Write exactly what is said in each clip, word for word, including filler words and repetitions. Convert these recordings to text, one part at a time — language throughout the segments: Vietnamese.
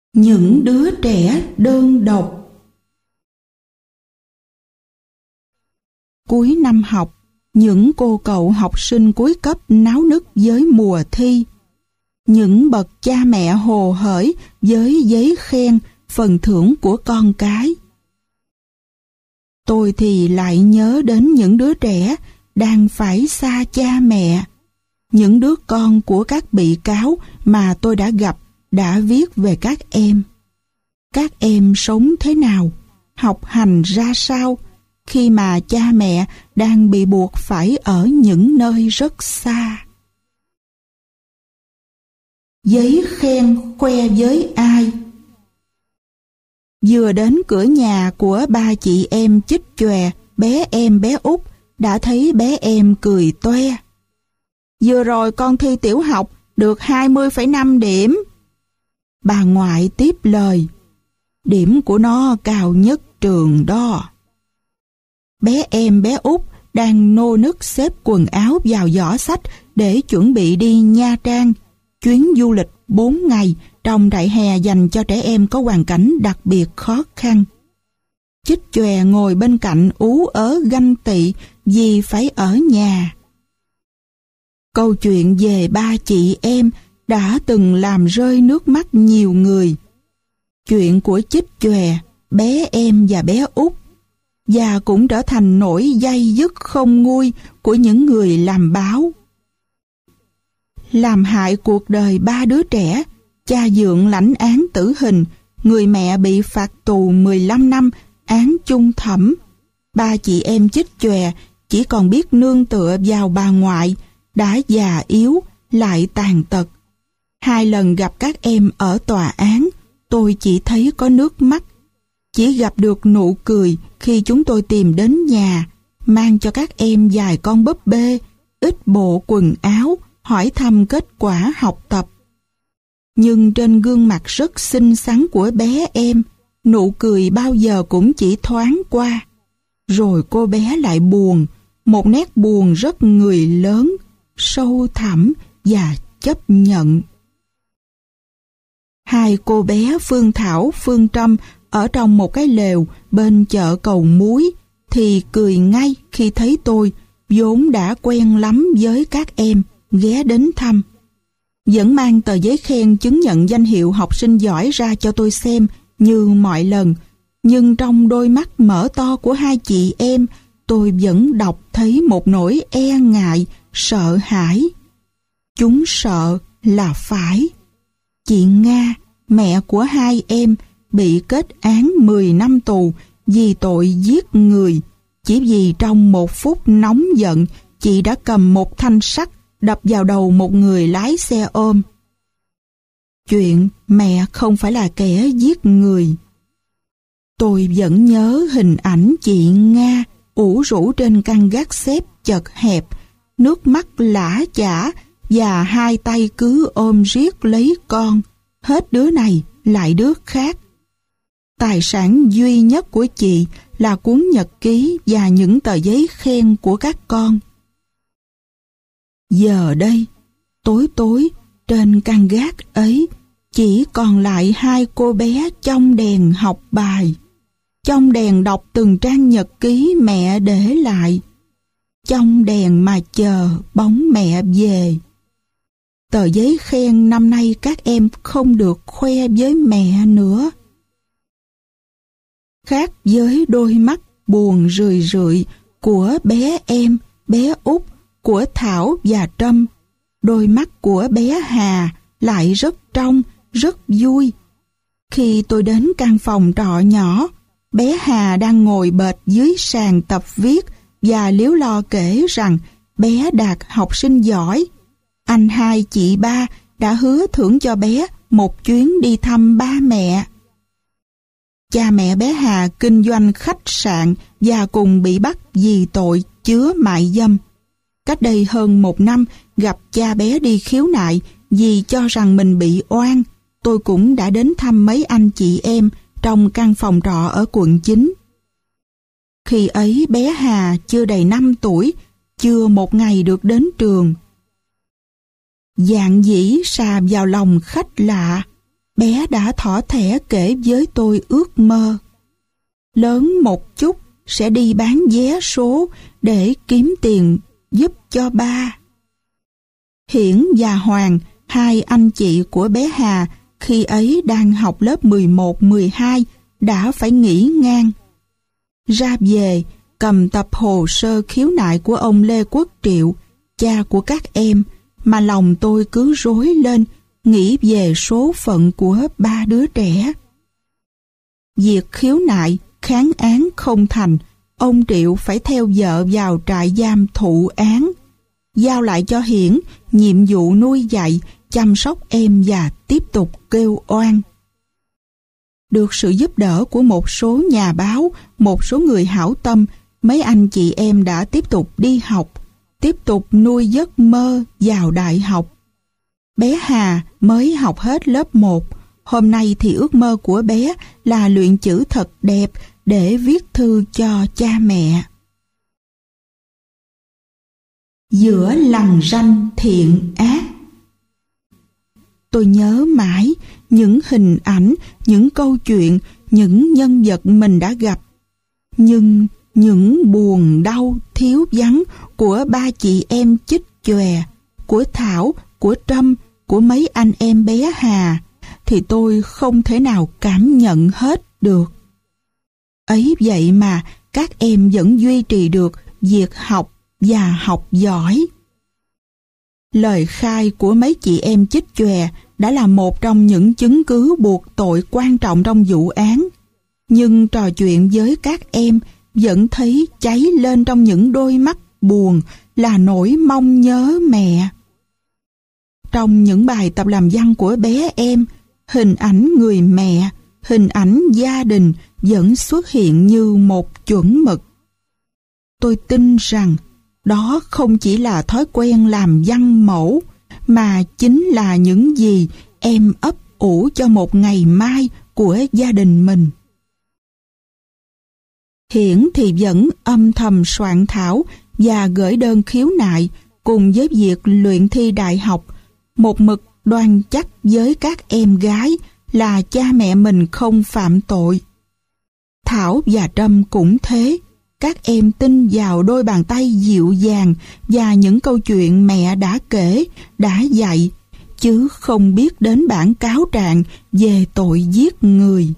Những đứa trẻ đơn độc. Cuối năm học, những cô cậu học sinh cuối cấp náo nức với mùa thi. Những bậc cha mẹ hồ hởi với giấy khen, phần thưởng của con cái. Tôi thì lại nhớ đến những đứa trẻ đang phải xa cha mẹ. Những đứa con của các bị cáo mà tôi đã gặp đã viết về các em. Các em sống thế nào, học hành ra sao khi mà cha mẹ đang bị buộc phải ở những nơi rất xa. Giấy khen khoe với ai? Vừa đến cửa nhà của ba chị em Chích Chòe, bé em bé Út đã thấy bé em cười toe. Vừa rồi con thi tiểu học được hai mươi phẩy năm điểm. Bà ngoại tiếp lời, điểm của nó cao nhất trường đó. Bé em bé Út đang nô nức xếp quần áo vào giỏ xách để chuẩn bị đi Nha Trang, chuyến du lịch bốn ngày trong trại hè dành cho trẻ em có hoàn cảnh đặc biệt khó khăn. Chích Chòe ngồi bên cạnh ú ớ ganh tị vì phải ở nhà. Câu chuyện về ba chị em đã từng làm rơi nước mắt nhiều người. Chuyện của Chích Chòe, bé em và bé Út, và cũng trở thành nỗi day dứt không nguôi của những người làm báo. Làm hại cuộc đời ba đứa trẻ, cha dượng lãnh án tử hình, người mẹ bị phạt tù mười lăm năm, án chung thẩm. Ba chị em Chích Chòe chỉ còn biết nương tựa vào bà ngoại, đã già yếu, lại tàn tật. Hai lần gặp các em ở tòa án, tôi chỉ thấy có nước mắt. Chỉ gặp được nụ cười khi chúng tôi tìm đến nhà, mang cho các em vài con búp bê, ít bộ quần áo, hỏi thăm kết quả học tập. Nhưng trên gương mặt rất xinh xắn của bé em, nụ cười bao giờ cũng chỉ thoáng qua. Rồi cô bé lại buồn, một nét buồn rất người lớn, sâu thẳm và chấp nhận. Hai cô bé Phương Thảo, Phương Trâm ở trong một cái lều bên chợ Cầu Muối thì cười ngay khi thấy tôi, vốn đã quen lắm với các em, ghé đến thăm. Vẫn mang tờ giấy khen chứng nhận danh hiệu học sinh giỏi ra cho tôi xem như mọi lần, nhưng trong đôi mắt mở to của hai chị em, tôi vẫn đọc thấy một nỗi e ngại, sợ hãi. Chúng sợ là phải. Chị Nga, mẹ của hai em, bị kết án mười năm tù vì tội giết người, chỉ vì trong một phút nóng giận, chị đã cầm một thanh sắt đập vào đầu một người lái xe ôm. Chuyện mẹ không phải là kẻ giết người. Tôi vẫn nhớ hình ảnh chị Nga ủ rũ trên căn gác xếp chật hẹp, nước mắt lã chả và hai tay cứ ôm riết lấy con, hết đứa này lại đứa khác. Tài sản duy nhất của chị là cuốn nhật ký và những tờ giấy khen của các con. Giờ đây, tối tối, trên căn gác ấy, chỉ còn lại hai cô bé trong đèn học bài, trong đèn đọc từng trang nhật ký mẹ để lại, trong đèn mà chờ bóng mẹ về. Tờ giấy khen năm nay các em không được khoe với mẹ nữa. Khác với đôi mắt buồn rười rượi của bé em, bé Út, của Thảo và Trâm, đôi mắt của bé Hà lại rất trong, rất vui. Khi tôi đến căn phòng trọ nhỏ, bé Hà đang ngồi bệt dưới sàn tập viết và líu lo kể rằng bé đạt học sinh giỏi. Anh hai chị ba đã hứa thưởng cho bé một chuyến đi thăm ba mẹ. Cha mẹ bé Hà kinh doanh khách sạn và cùng bị bắt vì tội chứa mại dâm. Cách đây hơn một năm, gặp cha bé đi khiếu nại vì cho rằng mình bị oan, tôi cũng đã đến thăm mấy anh chị em trong căn phòng trọ ở quận chín. Khi ấy bé Hà chưa đầy năm tuổi, chưa một ngày được đến trường. Dạn dĩ xà vào lòng khách lạ, bé đã thỏ thẻ kể với tôi ước mơ. Lớn một chút sẽ đi bán vé số để kiếm tiền giúp cho ba. Hiển và Hoàng, hai anh chị của bé Hà, khi ấy đang học lớp mười một mười hai, đã phải nghỉ ngang. Ra về, cầm tập hồ sơ khiếu nại của ông Lê Quốc Triệu, cha của các em, mà lòng tôi cứ rối lên, nghĩ về số phận của ba đứa trẻ. Việc khiếu nại, kháng án không thành, ông Triệu phải theo vợ vào trại giam thụ án, giao lại cho Hiển nhiệm vụ nuôi dạy, chăm sóc em và tiếp tục kêu oan. Được sự giúp đỡ của một số nhà báo, một số người hảo tâm, mấy anh chị em đã tiếp tục đi học, tiếp tục nuôi giấc mơ vào đại học. Bé Hà mới học hết lớp một, hôm nay thì ước mơ của bé là luyện chữ thật đẹp để viết thư cho cha mẹ. Giữa lằn ranh thiện ác. Tôi nhớ mãi những hình ảnh, những câu chuyện, những nhân vật mình đã gặp. Nhưng những buồn đau thiếu vắng của ba chị em Chích Chòe, của Thảo, của Trâm, của mấy anh em bé Hà, thì tôi không thể nào cảm nhận hết được. Ấy vậy mà các em vẫn duy trì được việc học và học giỏi. Lời khai của mấy chị em Chích Chòe đã là một trong những chứng cứ buộc tội quan trọng trong vụ án. Nhưng trò chuyện với các em vẫn thấy cháy lên trong những đôi mắt buồn là nỗi mong nhớ mẹ. Trong những bài tập làm văn của bé em, hình ảnh người mẹ, hình ảnh gia đình vẫn xuất hiện như một chuẩn mực. Tôi tin rằng đó không chỉ là thói quen làm văn mẫu, mà chính là những gì em ấp ủ cho một ngày mai của gia đình mình. Hiển thì vẫn âm thầm soạn thảo và gửi đơn khiếu nại cùng với việc luyện thi đại học, một mực đoan chắc với các em gái là cha mẹ mình không phạm tội. Thảo và Trâm cũng thế, các em tin vào đôi bàn tay dịu dàng và những câu chuyện mẹ đã kể, đã dạy, chứ không biết đến bản cáo trạng về tội giết người.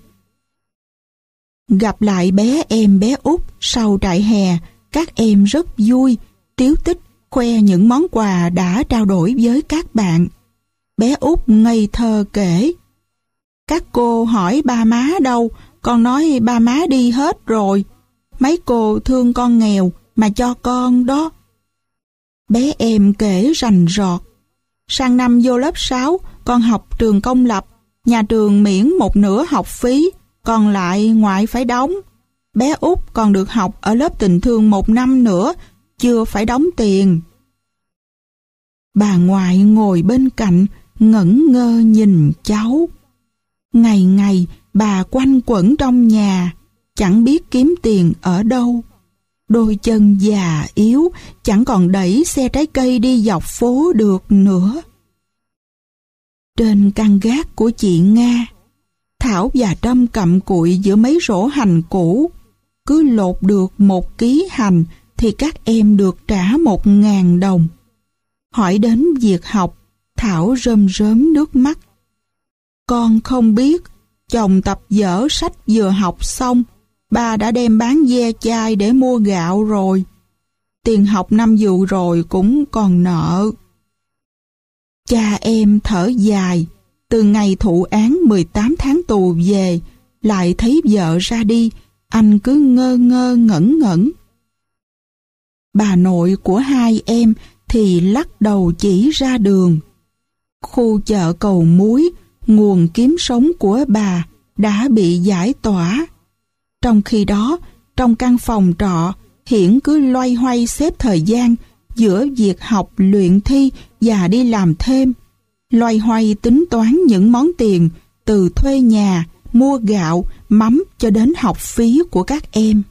Gặp lại bé em bé Út sau trại hè, các em rất vui, tíu tích khoe những món quà đã trao đổi với các bạn. Bé Út ngây thơ kể: "Các cô hỏi ba má đâu, con nói ba má đi hết rồi. Mấy cô thương con nghèo mà cho con đó." Bé em kể rành rọt: "Sang năm vô lớp sáu, con học trường công lập, nhà trường miễn một nửa học phí, còn lại ngoại phải đóng. Bé Út còn được học ở lớp tình thương một năm nữa, chưa phải đóng tiền." Bà ngoại ngồi bên cạnh, ngẩn ngơ nhìn cháu. Ngày ngày bà quanh quẩn trong nhà, chẳng biết kiếm tiền ở đâu. Đôi chân già yếu, chẳng còn đẩy xe trái cây đi dọc phố được nữa. Trên căn gác của chị Nga, Thảo và Trâm cặm cụi giữa mấy rổ hành cũ. Cứ lột được một ký hành thì các em được trả một ngàn đồng. Hỏi đến việc học, Thảo rơm rớm nước mắt: "Con không biết, chồng tập dở sách vừa học xong, ba đã đem bán ve chai để mua gạo rồi. Tiền học năm vừa rồi cũng còn nợ." Cha em thở dài, từ ngày thụ án mười tám tháng tù về, lại thấy vợ ra đi, anh cứ ngơ ngơ ngẩn ngẩn. Bà nội của hai em thì lắc đầu chỉ ra đường. Khu chợ Cầu Muối, nguồn kiếm sống của bà, đã bị giải tỏa. Trong khi đó, trong căn phòng trọ, Hiển cứ loay hoay xếp thời gian giữa việc học luyện thi và đi làm thêm, loay hoay tính toán những món tiền từ thuê nhà, mua gạo, mắm cho đến học phí của các em.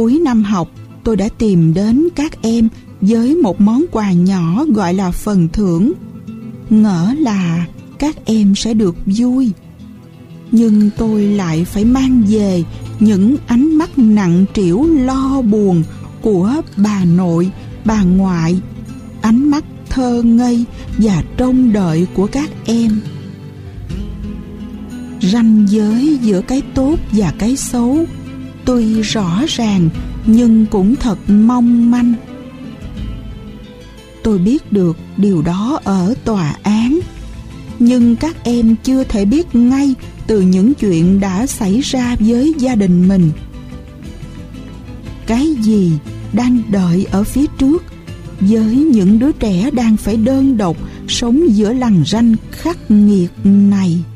cuối năm học, tôi đã tìm đến các em với một món quà nhỏ gọi là phần thưởng, ngỡ là các em sẽ được vui. Nhưng tôi lại phải mang về những ánh mắt nặng trĩu lo buồn của bà nội, bà ngoại, ánh mắt thơ ngây và trông đợi của các em. Ranh giới giữa cái tốt và cái xấu tuy rõ ràng nhưng cũng thật mong manh. Tôi biết được điều đó ở tòa án, nhưng các em chưa thể biết ngay từ những chuyện đã xảy ra với gia đình mình. Cái gì đang đợi ở phía trước với những đứa trẻ đang phải đơn độc sống giữa lằn ranh khắc nghiệt này?